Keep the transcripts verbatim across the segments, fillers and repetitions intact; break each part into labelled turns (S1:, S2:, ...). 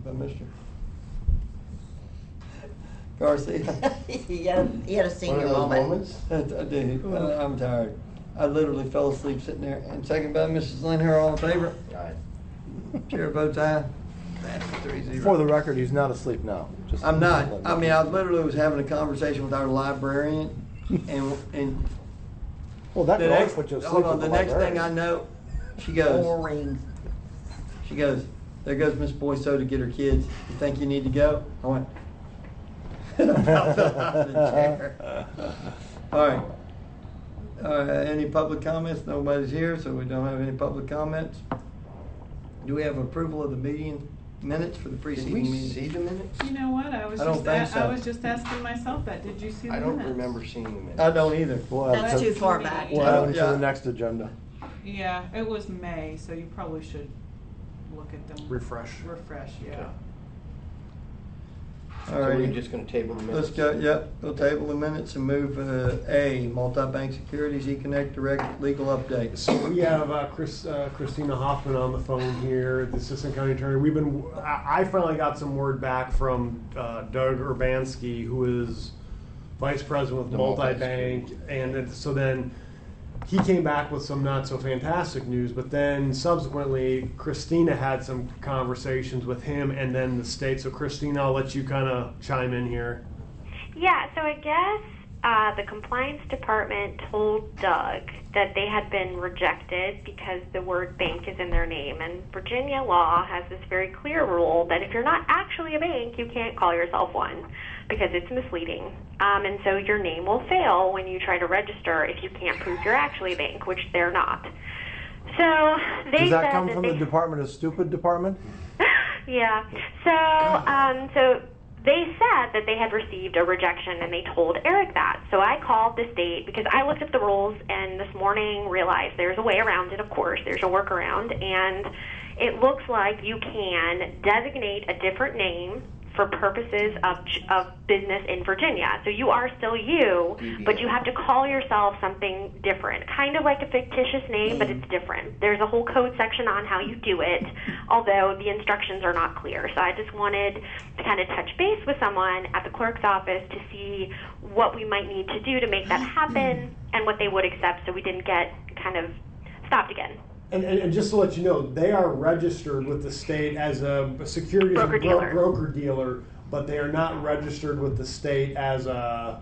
S1: by Mister Garcia.
S2: he, had, he had a senior moment.
S1: I did. Uh, I'm tired. I literally fell asleep sitting there. And second by Missus Linher, all in favor?
S3: Aye.
S1: Chair votes aye. Passes three zero.
S4: For the record, he's not asleep now. Just
S1: I'm not. I mean, I literally was having a conversation with our librarian, and and
S4: well, that
S1: the
S4: could always
S1: next,
S4: put you asleep.
S1: hold on,
S4: with
S1: the next
S4: librarian.
S1: thing I know, she goes,
S2: Boring.
S1: she goes, there goes Miss Boyso to get her kids. You think you need to go? I went, and I about fell out of the chair. All right. Uh, any public comments? Nobody's here, so we don't have any public comments. Do we have approval of the meeting minutes for the
S3: Did
S1: preceding
S3: we
S1: meeting?
S3: see the minutes?
S5: You know what? I was
S1: I don't
S5: just
S1: think
S5: a-
S1: so.
S5: I was just asking myself that. Did you see the
S3: I don't
S5: minutes?
S3: remember seeing the minutes.
S1: I don't either.
S4: We'll add
S2: That's
S4: to-
S2: too far back.
S4: We'll
S1: I
S4: add
S1: don't-
S4: them to
S1: yeah.
S4: the next agenda.
S5: Yeah, it was May, so you probably should look at them.
S4: Refresh.
S5: Refresh, yeah.
S3: Okay.
S1: All
S3: So we're
S1: right.
S3: just gonna table the minutes?
S1: Let's go, yep, we'll table the minutes and move, uh, A, multi-bank securities, eConnect direct legal update.
S6: So we have uh, Chris, uh, Christina Hoffman on the phone here, the Assistant County Attorney. We've been, I I finally got some word back from uh, Doug Urbanski, who is Vice President with
S3: The
S6: Multibank, and it- so then he came back with some not so fantastic news, but then subsequently Christina had some conversations with him and then the state. So Christina, I'll let you kind of chime in here.
S7: Yeah, so I guess uh, the compliance department told Doug that they had been rejected because the word bank is in their name. And Virginia law has this very clear rule that if you're not actually a bank, you can't call yourself one because it's misleading. Um, and so your name will fail when you try to register if you can't prove you're actually a bank, which they're not. So they
S4: Does that
S7: said
S4: come
S7: that
S4: from
S7: they,
S4: the Department of Stupid Department?
S7: yeah. So, um, so they said that they had received a rejection, and they told Eric that. So I called the state because I looked at the rules, and this morning realized there's a way around it. Of course, there's a workaround, and it looks like you can designate a different name for purposes of of business in Virginia. So you are still you, but you have to call yourself something different, kind of like a fictitious name, but it's different. There's a whole code section on how you do it, although the instructions are not clear. So I just wanted to kind of touch base with someone at the clerk's office to see what we might need to do to make that happen and what they would accept so we didn't get kind of stopped again.
S6: And, and, and just to let you know, they are registered with the state as a securities
S7: Broker
S6: and bro-
S7: dealer.
S6: broker dealer, but they are not registered with the state as a.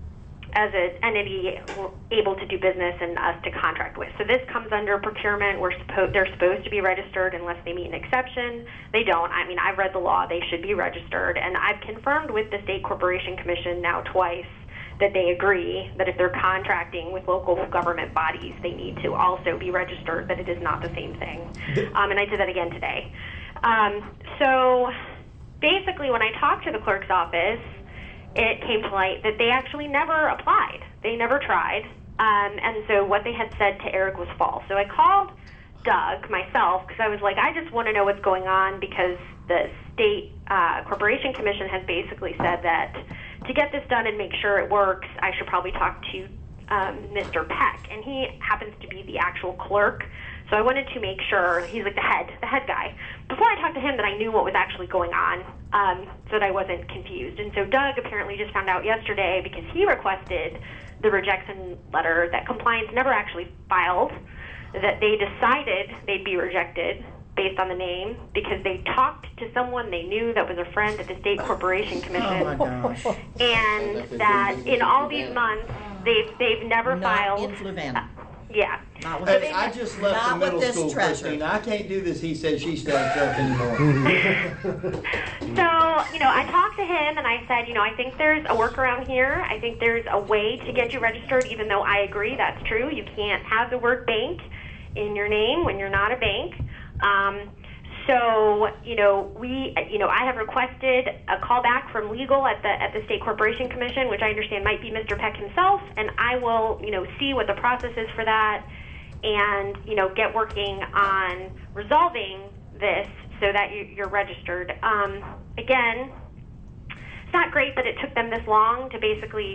S7: as an entity able to do business and us to contract with. So this comes under procurement. We're supposed they're supposed to be registered unless they meet an exception. They don't. I mean, I've read the law. They should be registered, and I've confirmed with the State Corporation Commission now twice that they agree that if they're contracting with local government bodies, they need to also be registered, that it is not the same thing. Um, and I did that again today. Um, so basically, when I talked to the clerk's office, it came to light that they actually never applied. They never tried. Um, and so what they had said to Eric was false. So I called Doug myself because I was like, I just want to know what's going on because the State uh, Corporation Commission has basically said that to get this done and make sure it works, I should probably talk to um, Mister Peck. And he happens to be the actual clerk. So I wanted to make sure, he's like the head, the head guy, before I talked to him that I knew what was actually going on, um, so that I wasn't confused. And so Doug apparently just found out yesterday because he requested the rejection letter that compliance never actually filed, that they decided they'd be rejected based on the name because they talked to someone they knew that was a friend at the State Corporation Commission.
S2: Oh my gosh.
S7: And that in all these months, they've, they've never
S2: Not
S7: filed.
S2: in Fluvanna.
S7: Yeah.
S2: Not with
S1: Hey, I just left
S2: Not
S1: the
S2: with
S1: middle
S2: this
S1: school,
S2: treasure.
S1: Christine. I can't do this he said, she said stuff anymore.
S7: So, you know, I talked to him and I said, you know, I think there's a workaround here. I think there's a way to get you registered, even though I agree that's true. You can't have the word bank in your name when you're not a bank. Um, so, you know, we, you know, I have requested a call back from legal at the at the State Corporation Commission, which I understand might be Mister Peck himself, and I will, you know, see what the process is for that, and you know, get working on resolving this so that you, you're registered. Um, again, it's not great that it took them this long to basically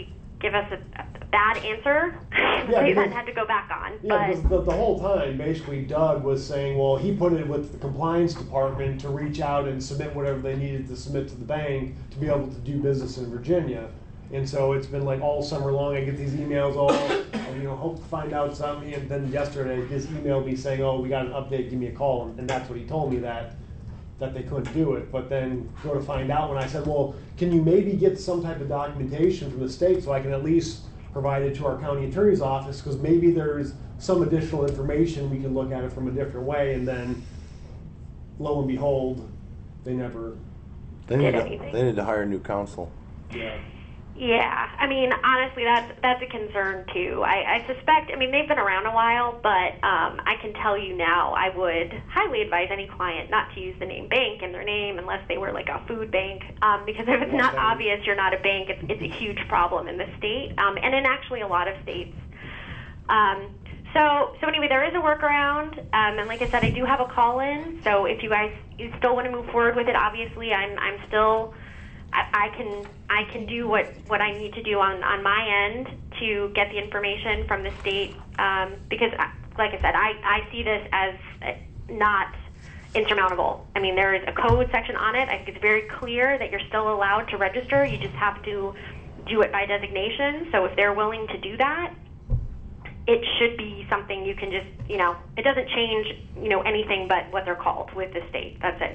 S7: give us a, a bad answer.
S6: Yeah,
S7: they
S6: because-
S7: then had to go back on.
S6: Yeah,
S7: but
S6: because the, the whole time, basically, Doug was saying, well, he put it with the compliance department to reach out and submit whatever they needed to submit to the bank to be able to do business in Virginia. And so it's been like all summer long, I get these emails all, you know, hope to find out something. And then yesterday, he just emailed me saying, oh, we got an update, give me a call. And, and that's what he told me, that that they couldn't do it. But then go to find out when I said, well, can you maybe get some type of documentation from the state so I can at least provide it to our county attorney's office, because maybe there's some additional information we can look at it from a different way. And then lo and behold, they never.
S4: They need
S7: Did
S4: to,
S7: anything.
S4: they need to hire new counsel.
S6: Yeah.
S7: Yeah, I mean, honestly, that's that's a concern too. I, I suspect. I mean, they've been around a while, but um, I can tell you now, I would highly advise any client not to use the name bank in their name unless they were like a food bank, um, because if it's not obvious you're not a bank, it's it's a huge problem in the state, um, and in actually a lot of states. Um, so so anyway, there is a workaround, um, and like I said, I do have a call in. So if you guys you still want to move forward with it, obviously, I'm I'm still. I, I can I can do what, what I need to do on, on my end to get the information from the state, um, because, I- like I said, I, I see this as uh, not insurmountable. I mean, there is a code section on it. I think it's very clear that you're still allowed to register. You just have to do it by designation. So if they're willing to do that, it should be something you can just, you know, it doesn't change, you know, anything but what they're called with the state. That's it.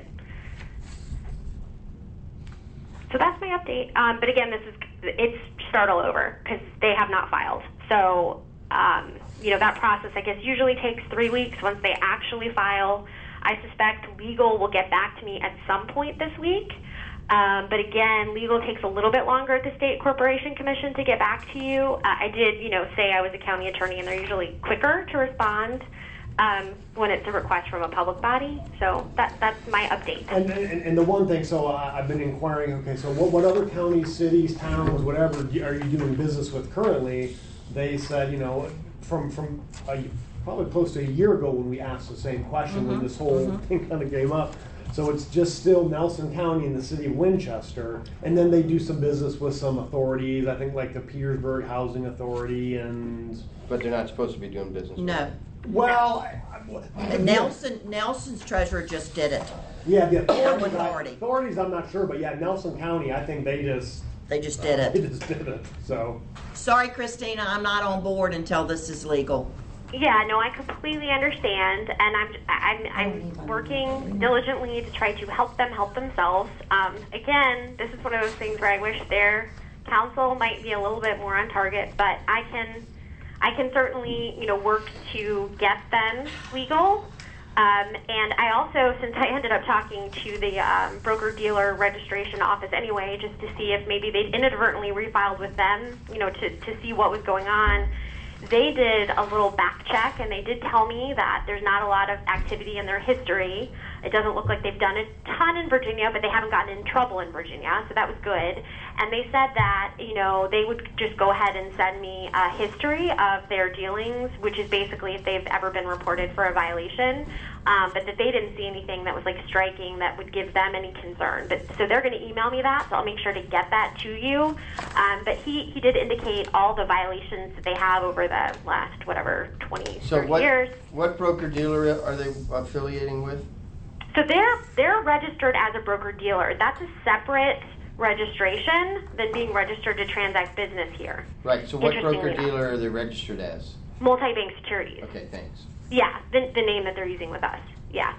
S7: So that's my update. Um, but again, this is it's start all over because they have not filed. So um, you know, that process, I guess, usually takes three weeks once they actually file. I suspect legal will get back to me at some point this week. Um, but again, legal takes a little bit longer at the State Corporation Commission to get back to you. Uh, I did, you know, say I was a county attorney, and they're usually quicker to respond um, when it's a request from a public body. So that that's my update.
S6: And, and, and the one thing, so uh, I've been inquiring, okay, so what, what other counties, cities, towns, whatever, do- are you doing business with currently? They said, you know, from, from a, probably close to a year ago when we asked the same question, when this whole thing kind of came up. So it's just still Nelson County and the city of Winchester, and then they do some business with some authorities, I think like the Petersburg Housing Authority and,
S1: But they're not supposed to be doing business. with
S2: No.
S1: them.
S6: well, I- I-
S2: And Nelson, Nelson's treasurer just did it.
S6: yeah, the authorities, I-
S2: Authority.
S6: authorities, I'm not sure, but yeah, Nelson County, I think they just,
S2: They just did
S6: they
S2: it.
S6: just did it, so.
S2: Sorry, Christina, I'm not on board until this is legal.
S7: Yeah, no, I completely understand, and I'm I'm I'm working diligently to try to help them help themselves. Um, again, this is one of those things where I wish their counsel might be a little bit more on target, but I can I can certainly you know work to get them legal. Um, and I also, since I ended up talking to the um, broker-dealer registration office anyway, just to see if maybe they'd inadvertently refiled with them, you know, to, to see what was going on, they did a little back check, and they did tell me that there's not a lot of activity in their history. It doesn't look like they've done a ton in Virginia, but they haven't gotten in trouble in Virginia, so that was good. And they said that, you know, they would just go ahead and send me a history of their dealings, which is basically if they've ever been reported for a violation, um, but that they didn't see anything that was, like, striking that would give them any concern. But so they're going to email me that, so I'll make sure to get that to you. Um, but he, he did indicate all the violations that they have over the last, whatever, twenty,
S1: So
S7: thirty
S1: what,
S7: years.
S1: what broker dealer are they affiliating with?
S7: So they're they're registered as a broker dealer. That's a separate registration than being registered to transact business here.
S1: Right, so what broker
S7: Interestingly enough.
S1: dealer are they registered as?
S7: Multi-bank securities.
S1: Okay, thanks.
S7: Yeah, the, the name that they're using with us. Yeah.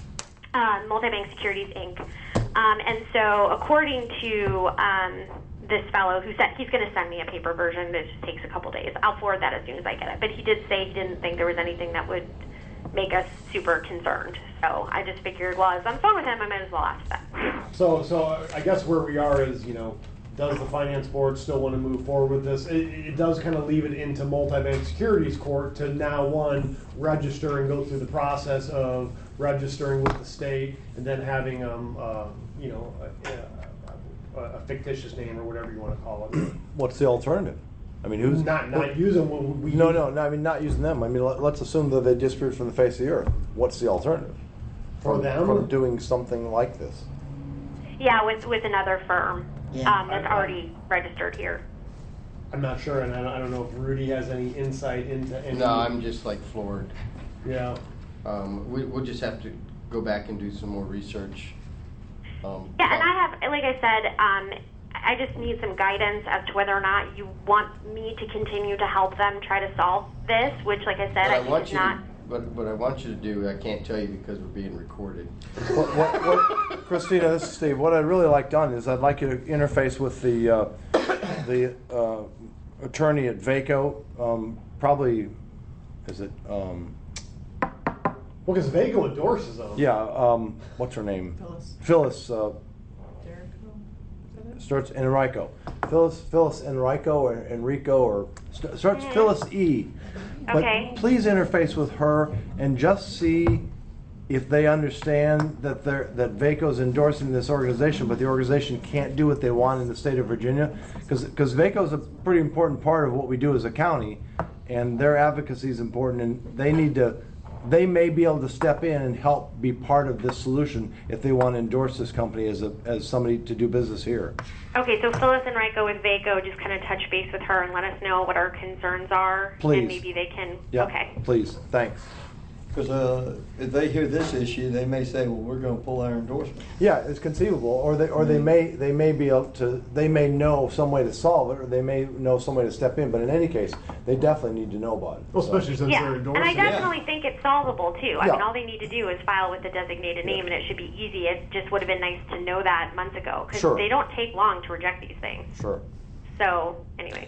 S7: Um, Multi-Bank Securities, Incorporated. Um, and so according to um, this fellow who said he's going to send me a paper version, it just takes a couple days. I'll forward that as soon as I get it. But he did say he didn't think there was anything that would make us super concerned. So I just figured, well, as I'm on the phone with him, I might as well ask that.
S6: So, so I guess where we are is, you know, does the finance board still want to move forward with this? It, it does kind of leave it into multi-bank securities court to now, one, register and go through the process of registering with the state and then having, um, uh, you know, a, a, a fictitious name or whatever you want to call it.
S4: What's the alternative? I mean, who's
S6: Not, not using what we.
S4: No, no, no. I mean, not using them. I mean, let, let's assume that they disappeared from the face of the earth. What's the alternative
S6: For
S4: from,
S6: them?
S4: from doing something like this?
S7: Yeah, with, with another firm
S2: Yeah.
S7: um, that's already registered here.
S6: I'm not sure, and I don't, I don't know if Rudy has any insight into any.
S3: No, I'm just like floored.
S6: Yeah.
S3: Um, we, we'll just have to go back and do some more research. Um,
S7: Yeah, and I have, like I said, um, I just need some guidance as to whether or not you want me to continue to help them try to solve this, which, like I said,
S3: But
S7: I
S3: I
S7: think
S3: want
S7: is
S3: you
S7: not.
S3: to, but what I want you to do, I can't tell you because we're being recorded.
S4: What, what, what, Christina, this is Steve. What I'd really like done is I'd like you to interface with the uh, the uh, attorney at VACO. Um, probably, is it? Um,
S6: Well, because Vaco endorses them.
S4: yeah. Um, what's her name?
S5: Phyllis.
S4: Phyllis. Uh,
S5: Jericho? Is that it?
S4: starts Enrico. Phyllis, Phyllis Enrico or Enrico or st- starts Phyllis E. But
S7: Okay.
S4: please interface with her and just see if they understand that they're that VACO's endorsing this organization, but the organization can't do what they want in the state of Virginia, because because VACO's a pretty important part of what we do as a county, and their advocacy is important, and they need to. They may be able to step in and help be part of this solution if they want to endorse this company as a as somebody to do business here.
S7: Okay, so Phyllis and Rico with Vaco, just kind of touch base with her and let us know what our concerns are.
S4: Please.
S7: And maybe they can,
S4: Yeah,
S7: okay.
S4: please. Thanks.
S1: Because uh, if they hear this issue, they may say, well, we're going to pull our endorsement.
S4: Yeah, it's conceivable, or they or they may they may be able to they may know some way to solve it, or they may know some way to step in. But in any case, they definitely need to know about it.
S6: Well,
S4: So-
S6: especially since
S7: Yeah,
S6: they're
S7: and
S6: endorsing
S7: I
S6: it.
S7: definitely think it's solvable too. I
S4: Yeah.
S7: mean, all they need to do is file with the designated name, and it should be easy. It just would have been nice to know that months ago, because
S4: Sure.
S7: they don't take long to reject these things.
S4: Sure.
S7: So, anyway.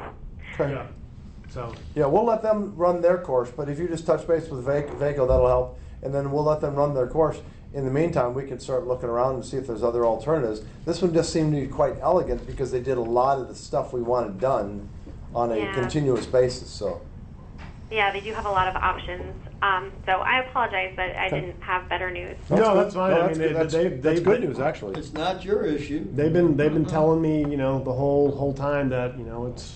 S4: Okay.
S6: Yeah. So.
S4: Yeah, we'll let them run their course, but if you just touch base with Vac- Vaco, that'll help, and then we'll let them run their course. In the meantime, we can start looking around and see if there's other alternatives. This one just seemed to be quite elegant because they did a lot of the stuff we wanted done on a
S7: Yeah.
S4: continuous basis. So,
S7: Yeah, they do have a lot of options. Um, so I apologize that I
S4: Okay.
S7: didn't have better news.
S6: No,
S4: good.
S6: that's fine. I
S4: that's
S6: mean,
S4: good.
S6: they-
S4: that's,
S6: they-
S4: that's
S6: they-
S4: good
S6: they-
S4: news, actually.
S1: It's not your issue.
S6: They've been they've been telling me, you know, the whole whole time that, you know, it's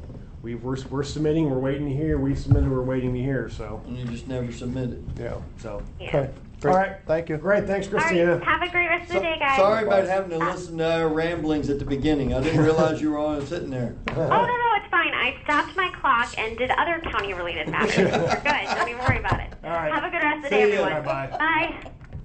S6: we we're, we're submitting, we're waiting to hear, we submitted, we're waiting to hear. So
S1: And you just never submitted.
S4: Yeah.
S6: so
S7: Yeah.
S4: Okay. Great.
S6: All right.
S4: Thank you.
S6: great, thanks,
S7: All right,
S6: Christina.
S7: have a great rest of
S1: So-
S7: the day, guys.
S1: sorry about having to listen to our ramblings at the beginning. I didn't realize you were on sitting there.
S7: Oh, no, no, it's fine. I stopped my clock and did other county-related matters. We're good. Don't even worry about it.
S6: All right.
S7: Have a good rest of the
S1: See
S7: day,
S1: ya.
S7: everyone.
S6: Bye-bye.
S7: Bye.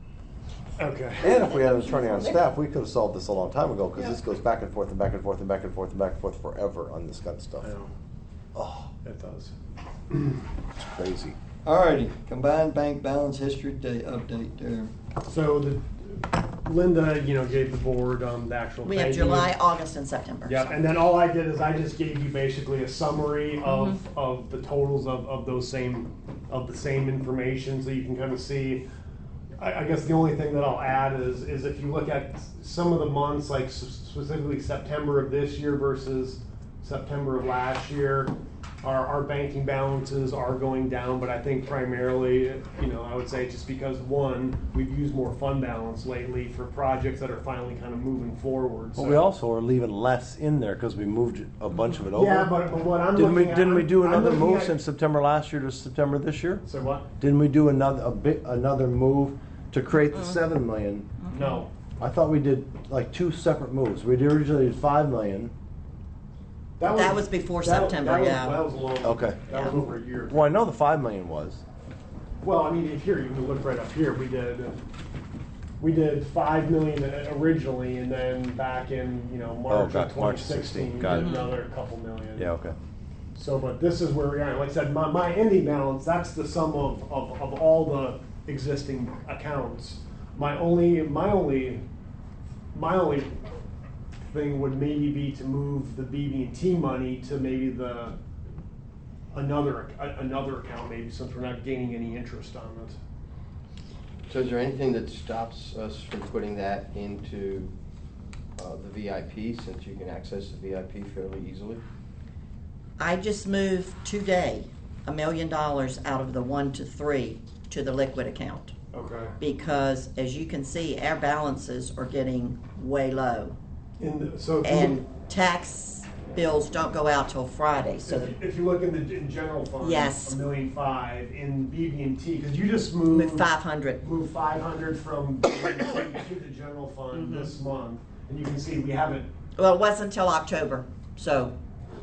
S6: Okay.
S4: And if we had an attorney on staff, we could have solved this a long time ago, because this goes back and forth and back and forth and back and forth and back and forth forever on this kind of stuff.
S6: I know
S4: Oh,
S6: it does.
S4: it's crazy.
S1: Alrighty, combined bank balance history day update there.
S6: So the Linda, you know, gave the board um, the actual.
S2: We have
S6: banking-
S2: July, August, and September.
S6: Yeah, and then all I did is I just gave you basically a summary of, of the totals of, of those same, of the same information, so you can kind of see. I, I guess the only thing that I'll add is, is if you look at some of the months, like s- specifically September of this year versus September of last year, our, our banking balances are going down, but I think primarily, you know, I would say just because, one, we've used more fund balance lately for projects that are finally kind of moving forward.
S4: But
S6: so-
S4: we also are leaving less in there because we moved a bunch of it over.
S6: Yeah, but, but what I'm
S4: Didn't we,
S6: looking at.
S4: didn't we do
S6: I'm
S4: another
S6: looking
S4: move
S6: at-
S4: since September last year to September this year?
S6: So what?
S4: Didn't we do another, a bit, another move to create the seven million?
S6: No.
S4: I thought we did like two separate moves. We did originally did five million.
S2: That was before
S6: that-
S2: September,
S6: that was-
S2: yeah.
S6: That was a long.
S4: Okay.
S6: That was over a year.
S4: Well, I know the five million was.
S6: Well, I mean, if here, you can look right up here, we did, we did five million originally, and then back in, you know, March
S4: got-
S6: of
S4: March
S6: twenty
S4: sixteen.
S6: sixteen, we
S4: Got
S6: did
S4: it.
S6: another couple million.
S4: Yeah, okay.
S6: So, but this is where we are. Like I said, my, my ending balance, that's the sum of, of, of all the existing accounts. My only, my only, my only thing would maybe be to move the B B and T money to maybe the, another, a- another account maybe, since we're not gaining any interest on it.
S3: So is there anything that stops us from putting that into uh, the V I P, since you can access the V I P fairly easily?
S2: I just moved today a million dollars out of the one to three to the liquid account.
S6: Okay.
S2: Because as you can see, our balances are getting way low.
S6: In the, so if you,
S2: And
S6: look,
S2: tax bills don't go out till Friday, so
S6: if, you, if you look in the in general fund,
S2: Yes.
S6: a million five in B B and T, because you just moved
S2: move five hundred.
S6: move five hundred from B B and T to the general fund
S2: Mhm.
S6: this month, and you can see we haven't.
S2: Well, it wasn't until October, so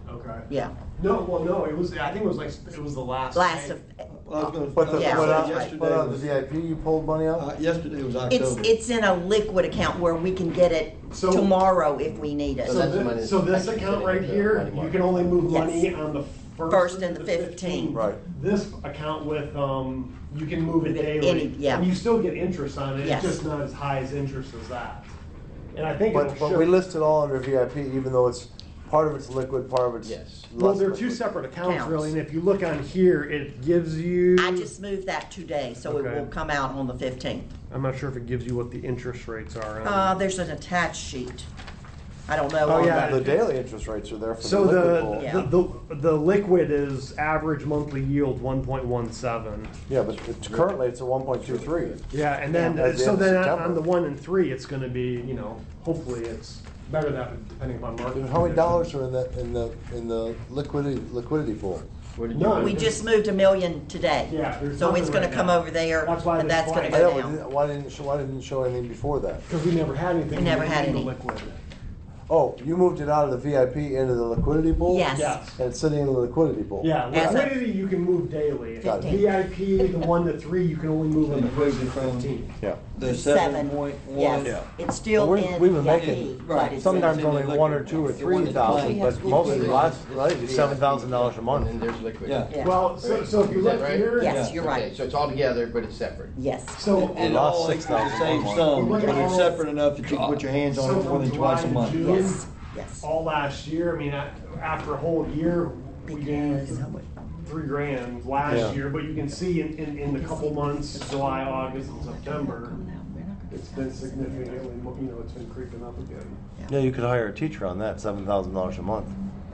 S6: Okay.
S2: Yeah,
S6: No, well, no, it was, I think it was like, it was the last.
S2: last
S6: day.
S2: of,
S1: Well, I was gonna-
S4: But the,
S2: Yeah.
S4: but out,
S1: yesterday
S4: but out of the
S1: was-
S4: V I P, you pulled money out?
S1: Uh, yesterday was
S2: it's,
S1: October.
S2: it's in a liquid account where we can get it
S6: So-
S2: tomorrow if we need
S6: So
S3: So that's
S2: it.
S3: the money
S6: this,
S3: that's
S6: so this
S3: actually
S6: account
S3: sitting
S6: right
S3: in the
S6: here,
S3: money
S6: you
S3: market.
S6: can only move
S2: Yes.
S6: money on the
S2: First
S6: first
S2: and
S6: and
S2: the
S6: the
S2: fifteenth.
S6: fifteenth.
S4: Right.
S6: This account with, um, you can move it
S2: Move it
S6: daily.
S2: any- yeah.
S6: And you still get interest on it,
S2: Yes.
S6: it's just not as high as interest as that. And I think it'll
S4: But, but
S6: show.
S4: we list it all under V I P, even though it's, part of it's liquid, part of it's
S3: Yes.
S6: Well,
S4: less
S6: they're two
S4: liquid.
S6: separate accounts
S2: Accounts.
S6: really, and if you look on here, it gives you.
S2: I just moved that today, so it
S6: Okay.
S2: will come out on the fifteenth.
S6: I'm not sure if it gives you what the interest rates are. on-
S2: Uh, there's an attached sheet. I don't know.
S6: Oh,
S2: on
S6: yeah.
S2: the-
S4: The daily interest rates are there for the
S6: So
S4: liquid pool.
S6: the,
S2: Yeah.
S6: the, the, the liquid is average monthly yield one point one seven.
S4: Yeah, but it's, currently it's a one point two three.
S6: Yeah, and then,
S4: Yeah. At the
S6: so
S4: end of
S6: then on-
S4: September.
S6: on the one and three, it's gonna be, you know, hopefully it's better that, depending upon market.
S4: How many
S6: conditions.
S4: dollars are in the, in the, in the liquidity, liquidity pool?
S3: What did you
S6: None.
S3: do?
S2: We just moved a million today.
S6: Yeah, there's
S2: So it's
S6: nothing
S2: gonna
S6: right
S2: come
S6: now.
S2: over there,
S6: That's why
S2: and
S6: there's
S2: that's gonna
S6: blank.
S4: I
S2: go
S4: know, but
S2: down.
S4: didn't- why didn't, it show- why didn't it show anything before that?
S6: Cause we never had anything.
S2: We never
S6: in
S2: had
S6: the
S2: any.
S6: Liquid.
S4: Oh, you moved it out of the V I P into the liquidity pool?
S2: Yes.
S6: Yes.
S4: And it's sitting in the liquidity pool?
S6: Yeah,
S2: As of-
S6: liquidity you can move daily.
S4: Got it.
S6: V I P, the one to three, you can only move on the
S1: You moved
S6: first and
S1: it from-
S6: fifteenth.
S4: Yeah.
S1: The
S2: Seven.
S1: seven point one.
S2: Yes, it's still
S4: Well, we-
S2: in
S4: we've been
S2: V I P,
S4: making-
S2: but
S1: right,
S2: it's
S4: Sometimes
S1: in the
S4: only
S1: liquid
S4: one or two or
S1: pool. The
S4: three
S1: one that's
S4: thousand,
S1: playing.
S4: but mostly last, right, seven thousand dollars a
S3: And
S4: month.
S3: then there's liquid.
S1: Yeah.
S2: Yeah.
S6: Well, so, so if you
S3: Is that
S6: look
S3: right?
S6: here.
S2: Yes,
S1: Yeah.
S2: you're
S3: Okay,
S2: right.
S3: so it's all together, but it's separate.
S2: Yes.
S6: So.
S1: It
S4: lost
S1: all
S4: six
S1: equals the
S4: thousand
S1: same
S4: one
S1: sum,
S6: month.
S1: but it's separate enough that you can put your hands on
S6: So
S1: it more
S6: from
S1: than twice a
S6: July
S1: month.
S6: to June,
S2: Yes, yes.
S6: All last year, I mean, I- after a whole year, we gained
S2: Because-
S6: three grand last
S4: Yeah.
S6: year, but you can see in, in, in the couple months, July, August, and September, it's been significantly, mo- you know, it's been creeping up again.
S4: Yeah, you could hire a teacher on that, seven thousand dollars a month.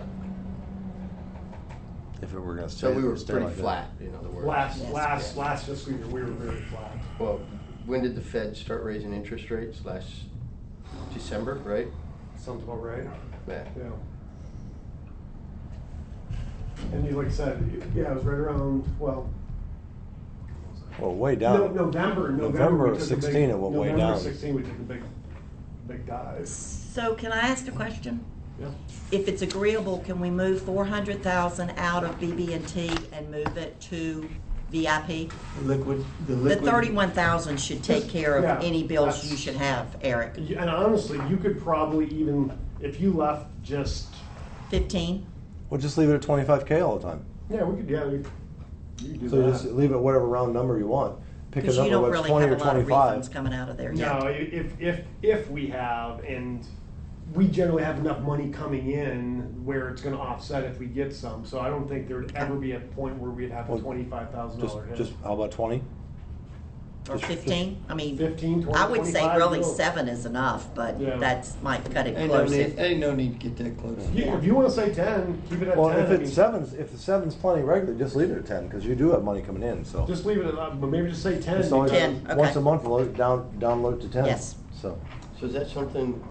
S4: If it were gonna stay.
S3: So we were
S4: stay
S3: pretty
S4: like that.
S3: flat, in other words.
S6: Last,
S2: Yes.
S6: last, last fiscal year, we were very flat.
S3: Well, when did the Fed start raising interest rates? Last December, right?
S6: Sounds about right.
S3: Yeah.
S6: Yeah. And you, like I said, yeah, it was right around, well,
S4: Well, way
S6: no,
S4: down.
S6: November, November.
S4: November
S6: we
S4: of
S6: took a big-
S4: sixteen, it went way down.
S6: November sixteen, we took a big, big dive.
S2: So can I ask a question?
S6: Yeah.
S2: If it's agreeable, can we move four hundred thousand out of B B and T and move it to V I P?
S1: Liquid, the
S2: The
S1: liquid.
S2: thirty-one thousand should take care of
S6: Yeah,
S2: any bills
S6: that's-
S2: you should have, Eric.
S6: You- And honestly, you could probably even, if you left just,
S2: Fifteen?
S4: Well, just leave it at twenty-five K all the time.
S6: yeah, we could, yeah, we, you could do
S4: So you just
S6: that.
S4: leave it whatever round number you want. Pick a
S2: Because you
S4: number,
S2: don't
S4: whether it's
S2: really
S4: twenty
S2: have
S4: or
S2: a lot of refunds
S4: twenty-five.
S2: coming out of there
S6: No,
S2: yet.
S6: if, if, if we have, and we generally have enough money coming in where it's gonna offset if we get some, so I don't think there would ever be a point where we'd have a
S4: Well,
S6: twenty-five thousand
S4: Just,
S6: dollar hit.
S4: just, how about twenty?
S2: Or fifteen? I mean,
S6: Fifteen, twenty,
S2: I would say
S6: twenty-five,
S2: really
S6: no.
S2: seven is enough, but
S6: Yeah.
S2: that's, might cut it
S1: Ain't no
S2: close.
S1: need,
S2: if-
S1: ain't no need to get that close.
S6: You- If you wanna say ten, keep it at ten.
S4: Well,
S6: I
S4: if
S6: mean,
S4: it's sevens, if the seven's plenty regular, just leave it at ten, because you do have money coming in, so.
S6: Just leave it at, uh, but maybe just say ten.
S4: Just always,
S2: ten, okay.
S4: once a month, load it down, download it to ten.
S2: Yes.
S4: So,
S3: So is that something?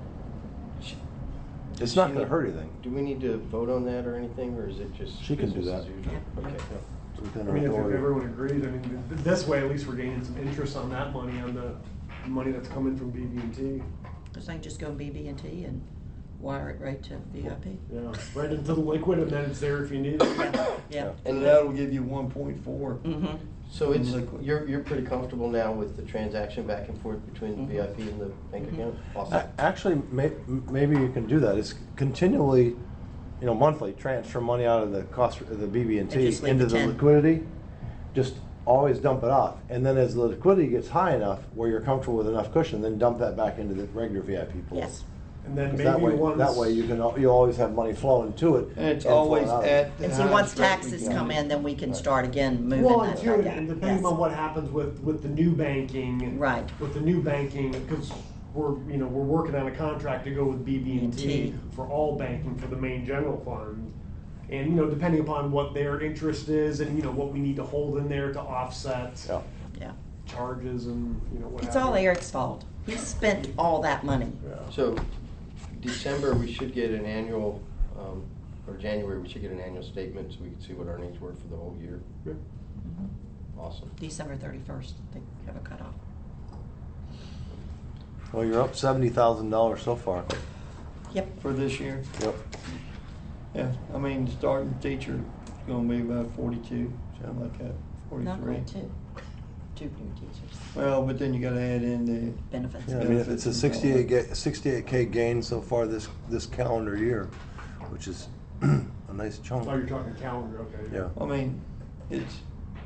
S4: it's not gonna hurt anything.
S3: Do we need to vote on that or anything, or is it just?
S4: She can do
S3: business
S4: that.
S3: as usual?
S2: Yeah.
S3: Okay.
S4: It's within
S6: I
S4: her
S6: mean, if if
S4: authority.
S6: everyone agrees, I mean, th- this way at least we're gaining some interest on that money, on the money that's coming from B B and T.
S2: Because I can just go B B and T and wire it right to V I P.
S6: Yeah, right into the liquid, and then it's there if you need it.
S2: Yeah.
S1: And that'll give you one point four.
S2: Mm-hmm.
S3: So it's,
S1: Liquid.
S3: you're, you're pretty comfortable now with the transaction back and forth between the V I P and the bank account? Awesome.
S4: A- Actually, may, maybe you can do that. It's continually, you know, monthly, transfer money out of the cost, of the B B and
S2: And
S4: T
S2: just leave
S4: into
S2: the
S4: the
S2: ten.
S4: liquidity. Just always dump it off. And then as the liquidity gets high enough, where you're comfortable with enough cushion, then dump that back into the regular V I P pool.
S2: Yes.
S6: And then
S4: 'Cause
S6: maybe
S4: that way,
S6: once.
S4: that way you can, al- you always have money flowing to it.
S1: And it's
S4: flowing
S1: always
S4: out of it.
S1: at. the
S2: And see, once
S1: highest rate we
S2: taxes
S1: can.
S2: come in, then we can start again moving
S6: Well, and
S2: that
S6: too,
S2: back
S6: and
S2: out.
S6: depending
S2: Yes.
S6: on what happens with, with the new banking.
S2: Right.
S6: With the new banking, because we're, you know, we're working on a contract to go with B B and T
S2: T.
S6: for all banking for the main general fund. And, you know, depending upon what their interest is and, you know, what we need to hold in there to offset
S4: Yeah.
S2: Yeah.
S6: charges and, you know, what
S2: It's
S6: have
S2: all
S6: you.
S2: Eric's fault. He spent all that money.
S6: Yeah.
S3: So December, we should get an annual, um, or January, we should get an annual statement so we can see what earnings were for the whole year.
S6: Yeah.
S3: Awesome.
S2: December thirty-first, they have a cutoff.
S4: Well, you're up seventy thousand dollars so far.
S2: Yep.
S1: For this year.
S4: Yep.
S1: Yeah, I mean, the starting teacher is gonna be about forty-two, something like that,
S2: Not
S1: forty-three.
S2: quite two. Two new teachers.
S1: Well, but then you gotta add in the,
S2: Benefits.
S4: Yeah, I mean, it's a sixty-eight, ga- sixty-eight K gain so far this, this calendar year, which is a nice chunk.
S6: Oh, you're talking calendar, okay.
S4: Yeah.
S1: I mean, it's,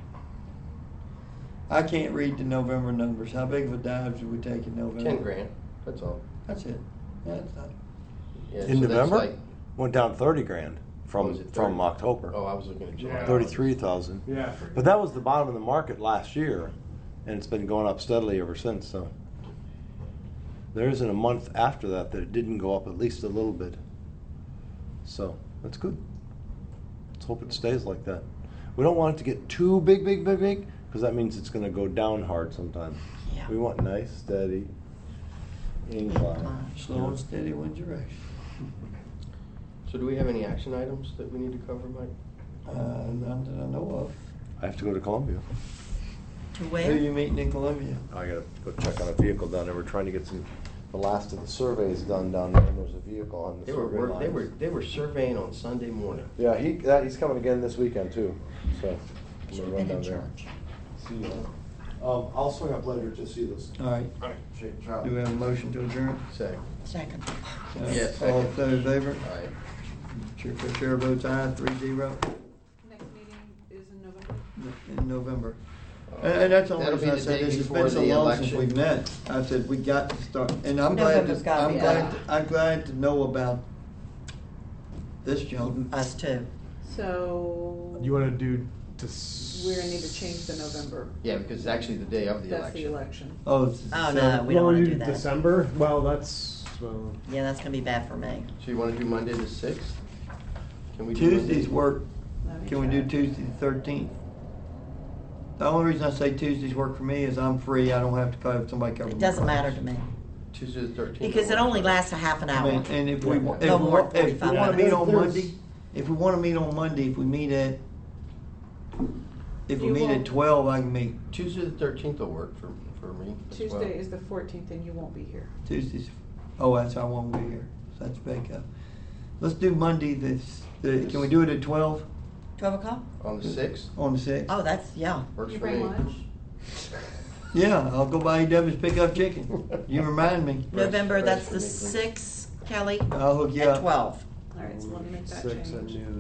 S1: I can't read the November numbers. How big of a dive did we take in November?
S3: Ten grand, that's all.
S1: That's it. Yeah, that's not,
S3: Yeah,
S4: In
S3: so that's
S4: November?
S3: like-
S4: Went down thirty grand
S3: Oh,
S4: from,
S3: was it
S4: from
S3: thirty?
S4: October.
S3: Oh, I was looking at July.
S6: Yeah.
S4: Thirty-three thousand.
S6: Yeah.
S4: But that was the bottom of the market last year, and it's been going up steadily ever since, so. There isn't a month after that that it didn't go up at least a little bit. So, that's good. Let's hope it stays like that. We don't want it to get too big, big, big, big, because that means it's gonna go down hard sometime.
S2: Yeah.
S4: We want nice, steady incline.
S1: slow and steady wins the race.
S3: So do we have any action items that we need to cover, Mike?
S1: Uh, none that I know of.
S4: I have to go to Columbia.
S2: To
S1: Who
S2: where?
S1: you meeting in Columbia?
S4: I gotta go check on a vehicle down there. We're trying to get some, the last of the surveys done down there, and there's a vehicle on the
S3: They were,
S4: survey
S3: were-
S4: lines.
S3: they were, they were surveying on Sunday morning.
S4: Yeah, he, that, he's coming again this weekend too, so. I'm
S2: Should've
S4: gonna run
S2: been in
S4: down there.
S2: charge.
S4: See you. Um, I'll swing up later to see this.
S1: All right.
S4: Alright, shake, try.
S1: Do we have a motion to adjourn?
S3: Second.
S2: Second.
S1: Uh,
S3: Yes,
S1: All in
S3: second.
S1: favor?
S3: All right.
S1: Chair, chair votes aye, three zero,
S5: Next meeting is in November.
S1: in November. And, and that's the only
S3: That'll be
S1: reason I
S3: the
S1: said
S3: day
S1: this, it's
S3: before
S1: been so
S3: the
S1: long since
S3: election.
S1: we've met. I said, we got to start, and I'm glad,
S2: November's
S1: to-
S2: gotta
S1: I'm
S2: be
S1: glad,
S2: out.
S1: to- I'm glad to know about this jump.
S2: Us too.
S5: So.
S6: You wanna do to? s-
S5: We're gonna need to change the November.
S3: Yeah, because it's actually the day of the
S5: That's the
S3: election.
S5: election.
S1: Oh, it's.
S2: Oh,
S1: so-
S2: no, we
S6: You
S2: don't
S6: wanna
S2: wanna do that.
S6: December? Well, that's, well,
S2: Yeah, that's gonna be bad for me.
S3: So you want to do Monday the sixth? Can we do Monday?
S1: Tuesdays work,
S5: Let me
S1: can we do
S5: check.
S1: Tuesday the thirteenth? The only reason I say Tuesdays work for me is I'm free, I don't have to cover, somebody cover.
S2: It
S1: my
S2: doesn't
S1: cars.
S2: matter to me.
S3: Tuesday the thirteenth.
S2: Because it only lasts a half an
S1: I
S2: hour.
S1: mean, and if we, wa- if we,
S2: No more
S1: wa-
S2: than
S1: if we
S2: forty-five
S1: wanna meet on
S6: minutes.
S1: Monday, if we wanna meet on Monday, if we meet at, if we
S5: You
S1: meet at
S5: won't-
S1: twelve, I can meet.
S3: Tuesday the thirteenth will work for, for me as well.
S5: Tuesday is the fourteenth and you won't be here.
S1: Tuesdays, oh, that's, I won't be here, so that's Bake-Up. Let's do Monday, this, the, can we do it at twelve
S2: Twelve o'clock?
S3: On the sixth?
S1: on the sixth?
S2: Oh, that's, yeah.
S3: Works
S5: You
S3: for me.
S5: bring lunch?
S1: Yeah, I'll go by E W's, pick up chicken. You remind me.
S3: Fresh-
S2: November,
S3: fresh
S2: that's
S3: for
S2: the
S3: me, please.
S2: sixth, Kelly?
S1: I'll hook you
S2: At
S1: up.
S2: twelve.
S5: All right, so let me make that
S6: six at
S5: change.
S6: noon.